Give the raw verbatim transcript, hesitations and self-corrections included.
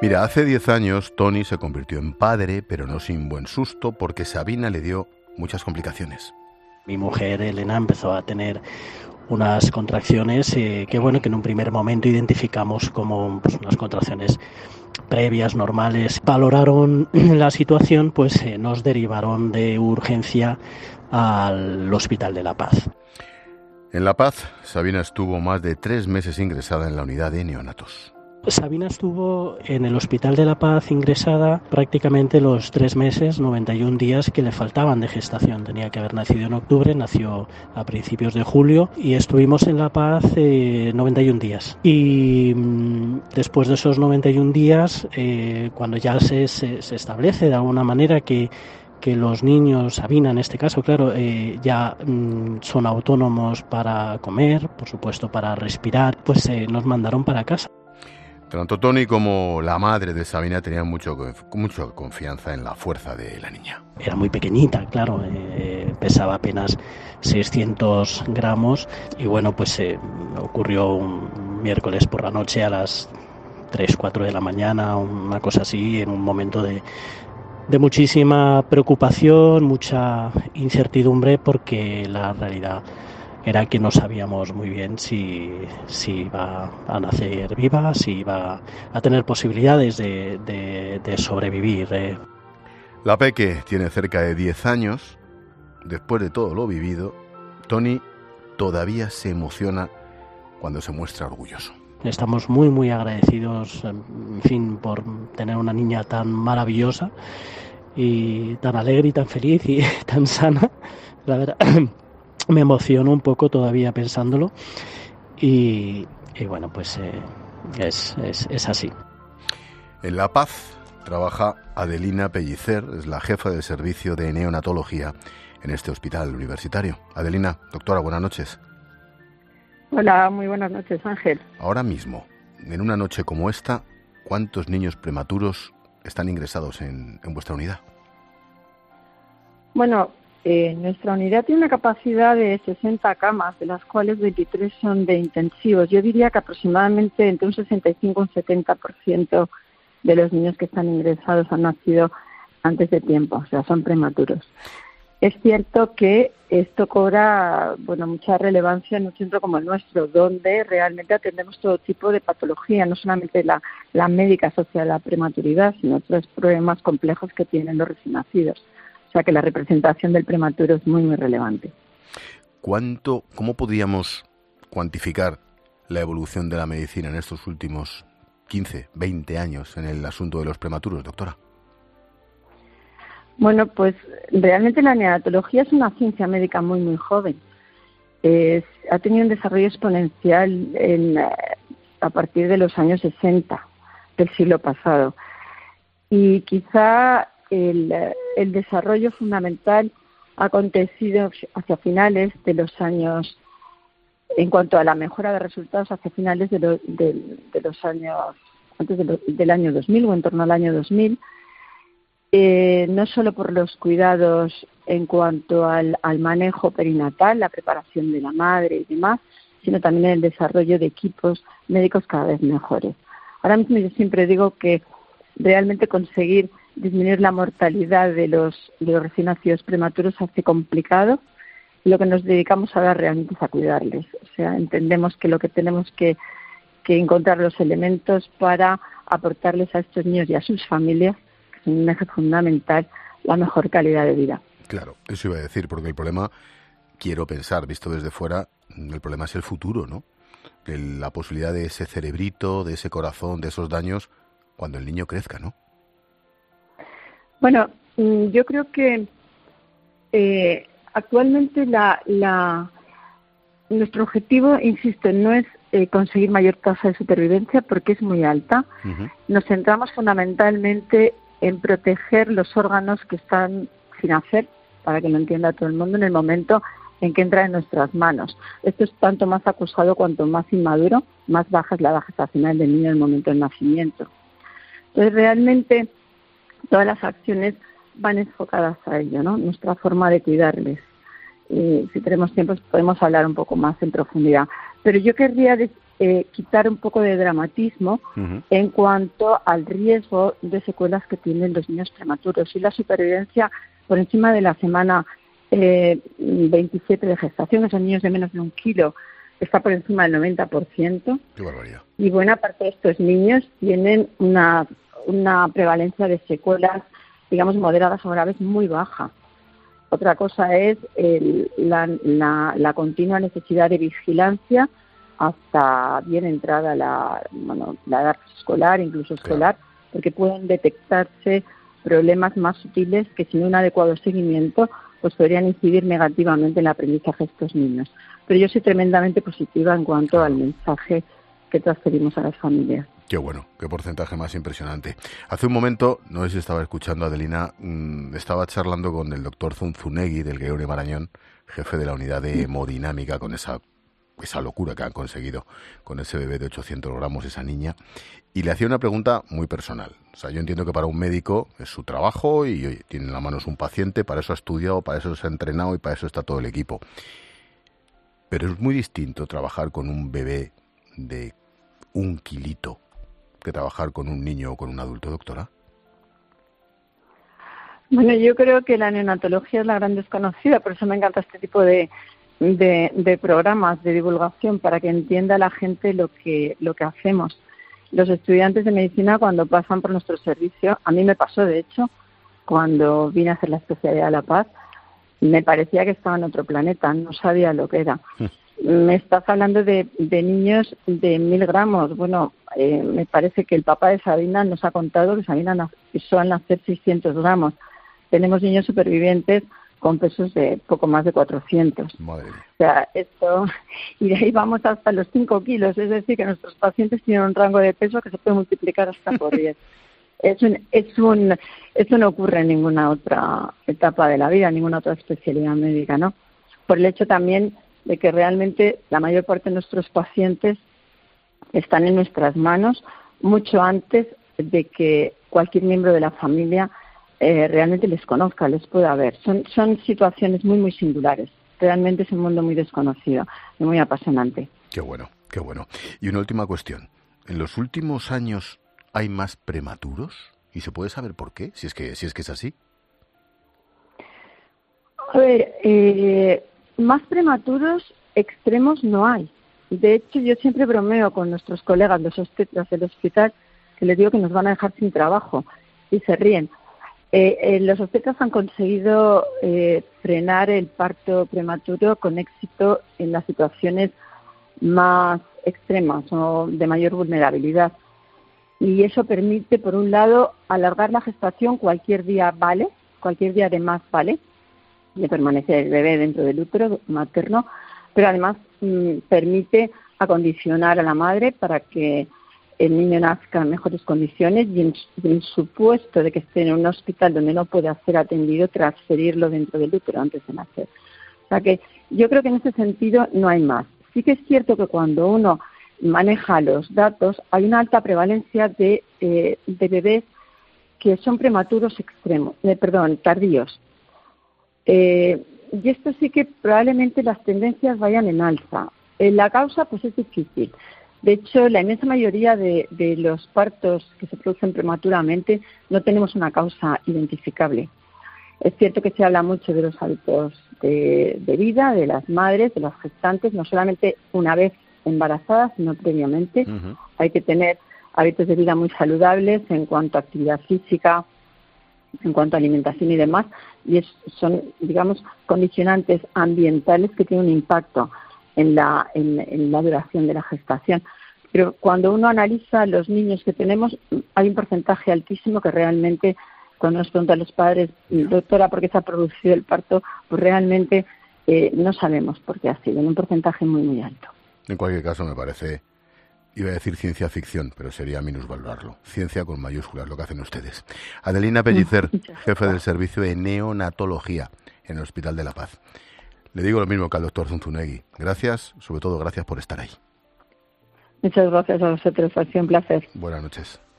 Mira, hace diez años Tony se convirtió en padre, pero no sin buen susto, porque Sabina le dio muchas complicaciones. Mi mujer, Elena, empezó a tener unas contracciones eh, que, bueno, que en un primer momento identificamos como pues, unas contracciones previas, normales. Valoraron la situación, pues eh, nos derivaron de urgencia al Hospital de La Paz. En La Paz, Sabina estuvo más de tres meses ingresada en la unidad de neonatos. Sabina estuvo en el Hospital de La Paz ingresada prácticamente los tres meses, noventa y un días que le faltaban de gestación. Tenía que haber nacido en octubre, nació a principios de julio y estuvimos en La Paz eh, noventa y un días. Y mmm, después de esos noventa y un días, eh, cuando ya se, se, se establece de alguna manera que que los niños, Sabina en este caso, claro, eh, ya mmm, son autónomos para comer, por supuesto para respirar, pues eh, nos mandaron para casa. Tanto Tony como la madre de Sabina tenían mucho, mucha confianza en la fuerza de la niña. Era muy pequeñita, claro, eh, pesaba apenas seiscientos gramos y bueno, pues eh, ocurrió un miércoles por la noche a las tres, cuatro de la mañana, una cosa así, en un momento de, de muchísima preocupación, mucha incertidumbre, porque la realidad era que no sabíamos muy bien si, si iba a nacer viva, si iba a tener posibilidades de, de, de sobrevivir. Eh. La peque tiene cerca de diez años. Después de todo lo vivido, Tony todavía se emociona cuando se muestra orgulloso. Estamos muy, muy agradecidos, en fin, por tener una niña tan maravillosa y tan alegre y tan feliz y tan sana. La verdad, me emociono un poco todavía pensándolo y, y bueno, pues eh, es, es, es así. En La Paz trabaja Adelina Pellicer, es la jefa del servicio de neonatología en este hospital universitario. Adelina, doctora, buenas noches. Hola, muy buenas noches, Ángel. Ahora mismo, en una noche como esta, ¿cuántos niños prematuros están ingresados en, en vuestra unidad? Bueno, eh, nuestra unidad tiene una capacidad de sesenta camas, de las cuales veintitrés son de intensivos. Yo diría que aproximadamente entre un sesenta y cinco y un setenta por ciento de los niños que están ingresados han nacido antes de tiempo, o sea, son prematuros. Es cierto que esto cobra, bueno, mucha relevancia en un centro como el nuestro, donde realmente atendemos todo tipo de patología, no solamente la, la médica asociada a la prematuridad, sino otros problemas complejos que tienen los recién nacidos. O sea que la representación del prematuro es muy, muy relevante. ¿Cuánto, cómo podríamos cuantificar la evolución de la medicina en estos últimos quince, veinte años en el asunto de los prematuros, doctora? Bueno, pues realmente la neonatología es una ciencia médica muy, muy joven. Es, ha tenido un desarrollo exponencial en, a partir de los años sesenta del siglo pasado. Y quizá el, el desarrollo fundamental ha acontecido hacia finales de los años, en cuanto a la mejora de resultados, hacia finales de, lo, de, de los años, antes de lo, del año dos mil o en torno al año dos mil. Eh, no solo por los cuidados en cuanto al, al manejo perinatal, la preparación de la madre y demás, sino también el desarrollo de equipos médicos cada vez mejores. Ahora mismo yo siempre digo que realmente conseguir disminuir la mortalidad de los, de los recién nacidos prematuros hace complicado, y lo que nos dedicamos ahora realmente es a cuidarles. O sea, entendemos que lo que tenemos que, que encontrar los elementos para aportarles a estos niños y a sus familias, un eje fundamental, la mejor calidad de vida. Claro, eso iba a decir, porque el problema, quiero pensar, visto desde fuera, el problema es el futuro, ¿no? El, la posibilidad de ese cerebrito, de ese corazón, de esos daños, cuando el niño crezca, ¿no? Bueno, yo creo que eh, actualmente la, la, nuestro objetivo, insisto, no es eh, conseguir mayor tasa de supervivencia, porque es muy alta. Uh-huh. Nos centramos fundamentalmente en proteger los órganos que están sin hacer, para que lo entienda todo el mundo, en el momento en que entra en nuestras manos. Esto es tanto más acusado cuanto más inmaduro, más baja es la edad gestacional del niño en el momento del nacimiento. Entonces, realmente, todas las acciones van enfocadas a ello, ¿no? Nuestra forma de cuidarles. Y si tenemos tiempo, podemos hablar un poco más en profundidad. Pero yo querría eh, quitar un poco de dramatismo uh-huh. en cuanto al riesgo de secuelas que tienen los niños prematuros y la supervivencia por encima de la semana eh, veintisiete de gestación. Esos niños de menos de un kilo está por encima del noventa por ciento. ¡Qué barbaridad! Y buena parte de estos niños tienen una, una prevalencia de secuelas, digamos, moderadas o graves muy baja. Otra cosa es el, la, la, la continua necesidad de vigilancia hasta bien entrada la, bueno, la edad escolar, incluso escolar, claro. porque pueden detectarse problemas más sutiles que sin un adecuado seguimiento pues podrían incidir negativamente en el aprendizaje de estos niños. Pero yo soy tremendamente positiva en cuanto claro. al mensaje que transferimos a las familias. Qué bueno, qué porcentaje más impresionante. Hace un momento, no sé si estaba escuchando, Adelina, mmm, estaba charlando con el doctor Zunzunegui del Gregorio Marañón, jefe de la unidad de hemodinámica, con esa, esa locura que han conseguido con ese bebé de ochocientos gramos, esa niña, y le hacía una pregunta muy personal. O sea, yo entiendo que para un médico es su trabajo y oye, tiene en la mano un paciente, para eso ha estudiado, para eso se ha entrenado y para eso está todo el equipo. Pero es muy distinto trabajar con un bebé de un kilito que trabajar con un niño o con un adulto, doctora. Bueno, yo creo que la neonatología es la gran desconocida, por eso me encanta este tipo de, de, de programas de divulgación para que entienda la gente lo que, lo que hacemos. Los estudiantes de medicina cuando pasan por nuestro servicio, a mí me pasó de hecho, cuando vine a hacer la especialidad de La Paz, me parecía que estaba en otro planeta, no sabía lo que era. Me estás hablando de, de niños de mil gramos. Bueno, eh, me parece que el papá de Sabina nos ha contado que Sabina nació al nacer seiscientos gramos. Tenemos niños supervivientes con pesos de poco más de cuatrocientos. Madre mía. O sea, esto, y de ahí vamos hasta los cinco kilos. Es decir, que nuestros pacientes tienen un rango de peso que se puede multiplicar hasta por diez. Es un, es un, esto no ocurre en ninguna otra etapa de la vida, en ninguna otra especialidad médica, ¿no? Por el hecho también de que realmente la mayor parte de nuestros pacientes están en nuestras manos mucho antes de que cualquier miembro de la familia eh, realmente les conozca, les pueda ver. Son, son situaciones muy, muy singulares. Realmente es un mundo muy desconocido y muy apasionante. Qué bueno, qué bueno. Y una última cuestión. ¿En los últimos años hay más prematuros? ¿Y se puede saber por qué? Si es que, si es que es así. A ver, eh... más prematuros extremos no hay. De hecho, yo siempre bromeo con nuestros colegas, los obstetras del hospital, que les digo que nos van a dejar sin trabajo y se ríen. Eh, eh, los obstetras han conseguido eh, frenar el parto prematuro con éxito en las situaciones más extremas o de mayor vulnerabilidad. Y eso permite, por un lado, alargar la gestación, cualquier día vale, cualquier día de más vale, de permanecer el bebé dentro del útero materno, pero además mm, permite acondicionar a la madre para que el niño nazca en mejores condiciones y en, en supuesto de que esté en un hospital donde no pueda ser atendido, transferirlo dentro del útero antes de nacer. O sea que yo creo que en ese sentido no hay más. Sí que es cierto que cuando uno maneja los datos hay una alta prevalencia de, eh, de bebés que son prematuros extremos, eh, perdón, tardíos. Eh, y esto sí que probablemente las tendencias vayan en alza. Eh, la causa pues es difícil. De hecho, la inmensa mayoría de, de los partos que se producen prematuramente no tenemos una causa identificable. Es cierto que se habla mucho de los hábitos de, de vida, de las madres, de las gestantes, no solamente una vez embarazadas, sino previamente. Uh-huh. Hay que tener hábitos de vida muy saludables en cuanto a actividad física, en cuanto a alimentación y demás, y es, son, digamos, condicionantes ambientales que tienen un impacto en la, en, en la duración de la gestación. Pero cuando uno analiza los niños que tenemos, hay un porcentaje altísimo que realmente, cuando nos preguntan los padres, doctora, ¿por qué se ha producido el parto? Pues realmente eh, no sabemos por qué ha sido, en un porcentaje muy, muy alto. En cualquier caso, me parece... Iba a decir ciencia ficción, pero sería minusvalorarlo. Ciencia con mayúsculas, lo que hacen ustedes. Adelina Pellicer, jefe del servicio de neonatología en el Hospital de La Paz. Le digo lo mismo que al doctor Zunzunegui. Gracias, sobre todo gracias por estar ahí. Muchas gracias a vosotros, ha sido un placer. Buenas noches.